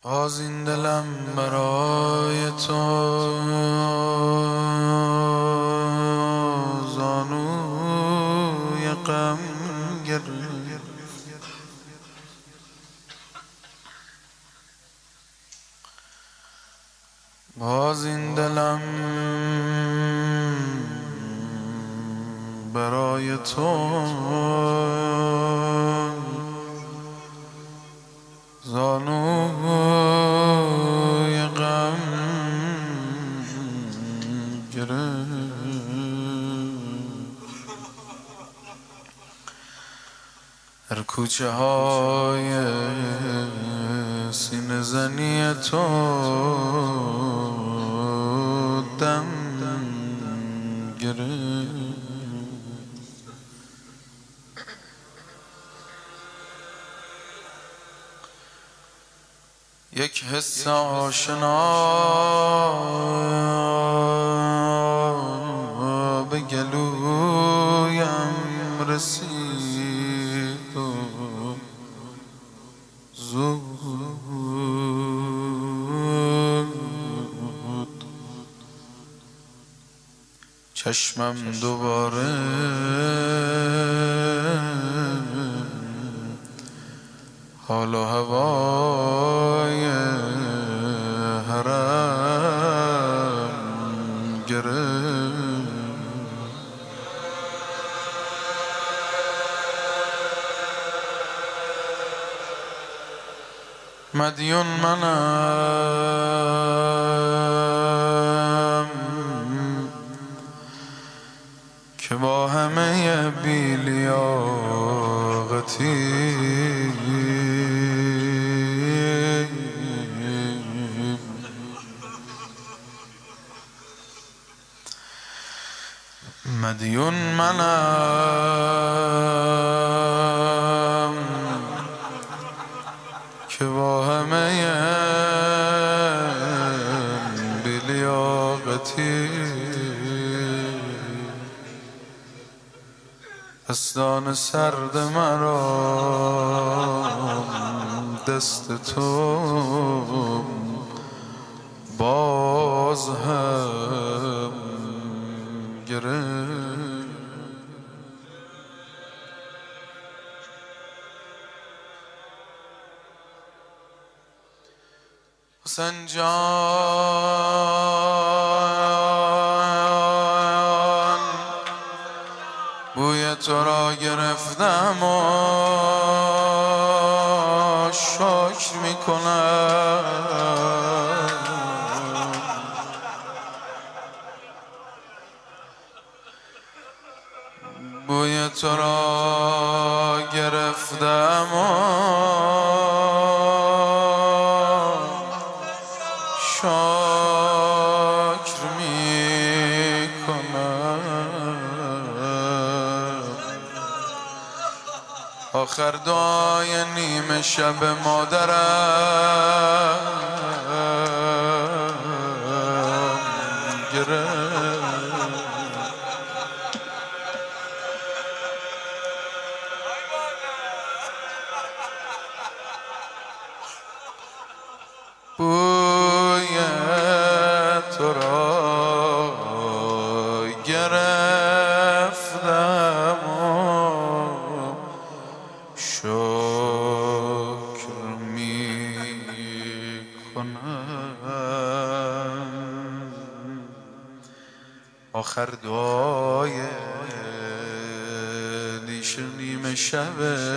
باز این دلم برای تو زانوی غم گرفت. باز این دلم برای تو زانوی غم گرفت. در کوچه های سینه زنی تو دم گرفت. یک حس آشنا به گلویم رسید و زود چشمم دوباره حال و هوای حرم گرفت. مدیون منم که با همه بی‌لیاقتی مدیون منم که با همه بی‌لیاقتی دستان سرد مرا دست تو باز هم گرفت. حسین جان بوی تو را گرفتم و شکر میکنم. بوی تو را گرفتم و شکر میکنم. آخر دعای نیمه شب مادرم گرفت. بوی تو را گرفتم و شکر میکنم. آخر دعای نیش نیمه شب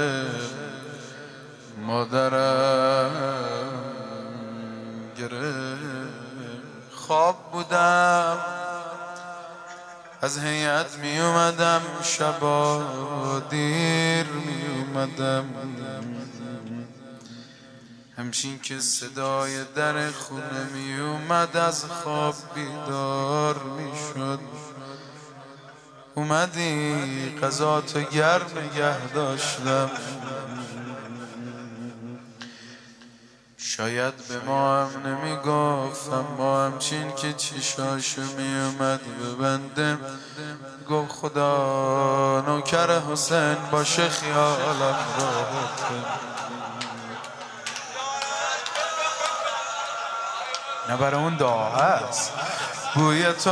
مادرم گرفت. خواب بودم از هیئت می اومدم شبا دیر می اومدم همچین که صدای در خونه می اومد از خواب بیدار می شد. اومدی غذا تو گرم نگه داشتم شاید به ما هم نمی گفت اما همچین که چشاشو می اومد ببنده گفت خدا نوکر حسین باشه خیالم راحته. نه برای اون دعا هست. بوی تو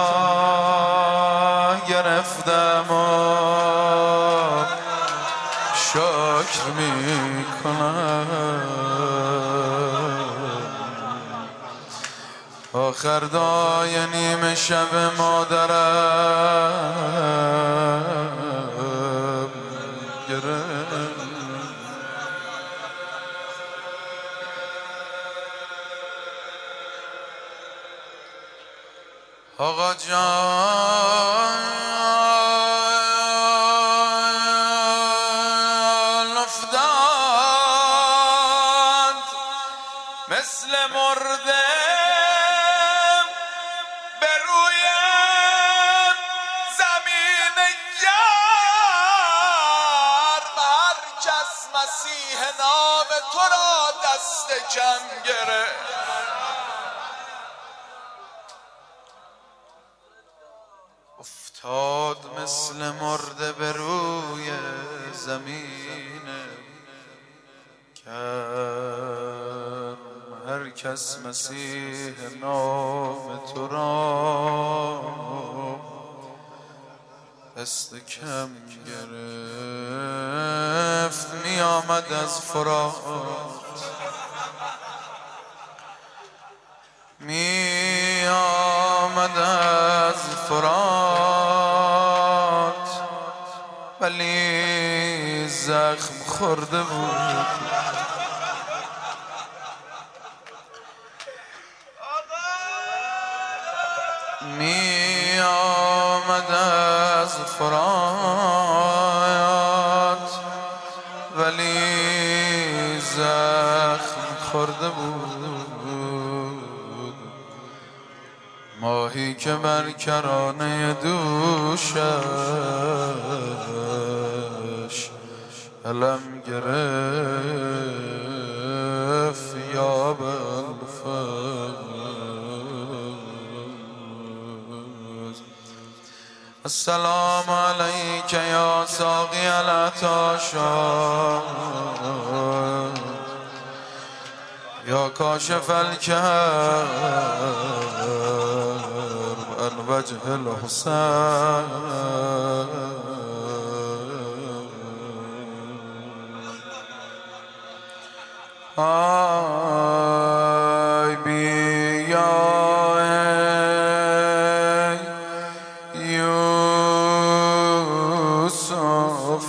را گرفتم و شکر می کنم. آخر دعای نیمه شب مادرم گرفت. آقا جان افتاد مثل مرده به روی زمین گرم. هر کس مسیح نام تو را دست کم گرفت. افتاد مثل مرده به روی زمین گرم. هر کس مسیح نام تو را دست کم گرفت. می آمد از فرات، می آمد از فرات، ولی زخم خورده بود. می آمد از فرات، ولی زخم خورده بود. ماهی که بر کرانه دوشش علم گرفت. یا بالفضل. السلام علیک یا ساقی العطاشا، یا کاشف الکرب عن وجه الحسن. آی بیا ای یوسف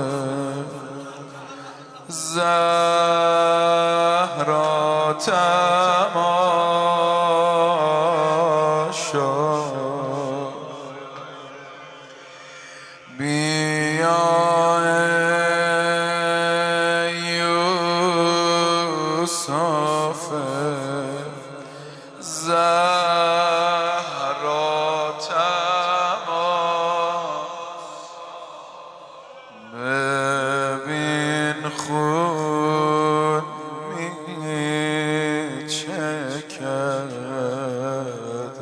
زهرا تماشا. بیا ای یوسف زهرا تماشا. ببین خون می چکد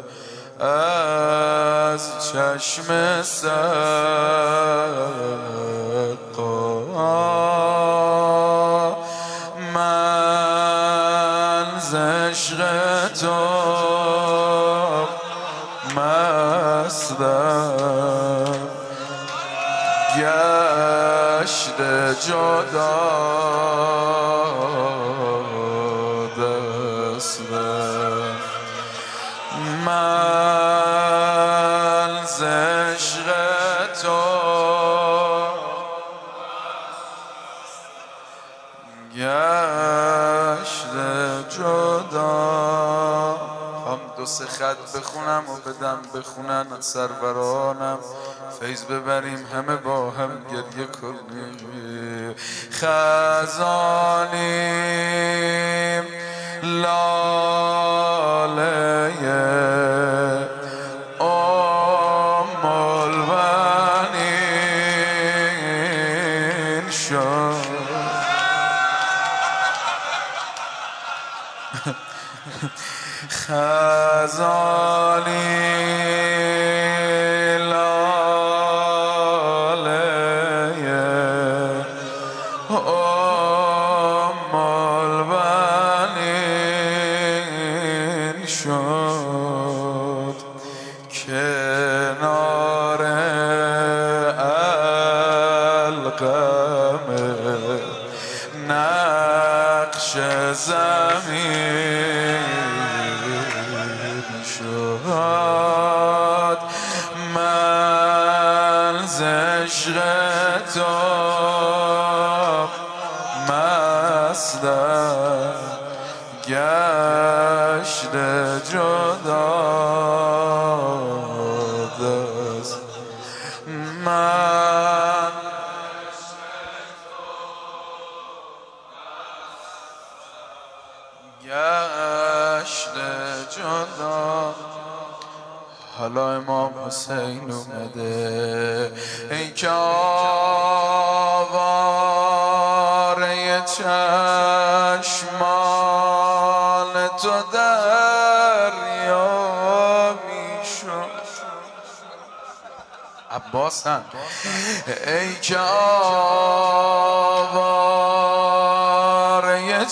از چشم سقا. من ز عشق تو مستم، گشته جدا دستم. من ز عشق تو گشته جدا. هم دو سه خط بخونم و بدم بخونن سرورانم، فیض ببریم همه با هم گریه کنیم. خزانیم لاله ام البنین شد. خزانی لاله ام البنین فرش زمین شد من ز عشق تو مستم گشته جدا دست من گشته جدا. حالا امام حسین اومده ای که آواره چشمان تو دریا میشد. عباس هم ای که آواره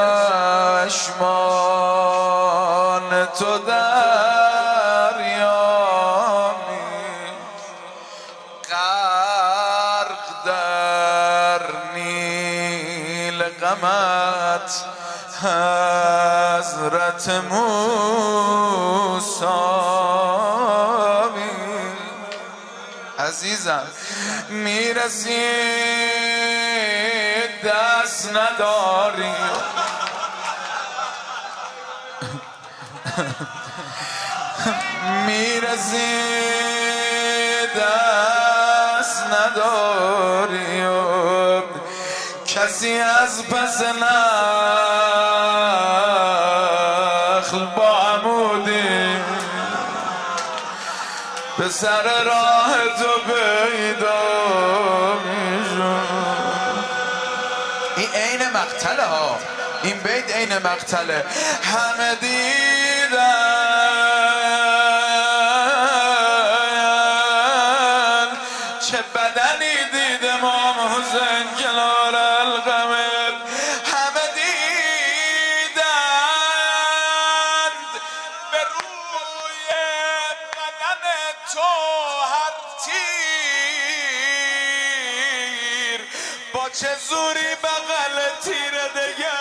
چشمان تو دریا می غرق در نیل غمت حضرت موسی عزیزم میرسی دست نداری میرسی دست نداری و کسی از پس نخل با عمودی به سر راه تو پیدا میشد. این عین مقتله ها، این بیت عین مقتله. همه دیدن چه بدنی دید امام حسین کنار القمر. همه دیدند به روی بدن تو هر تیر با چه زوری بغل تیر دگر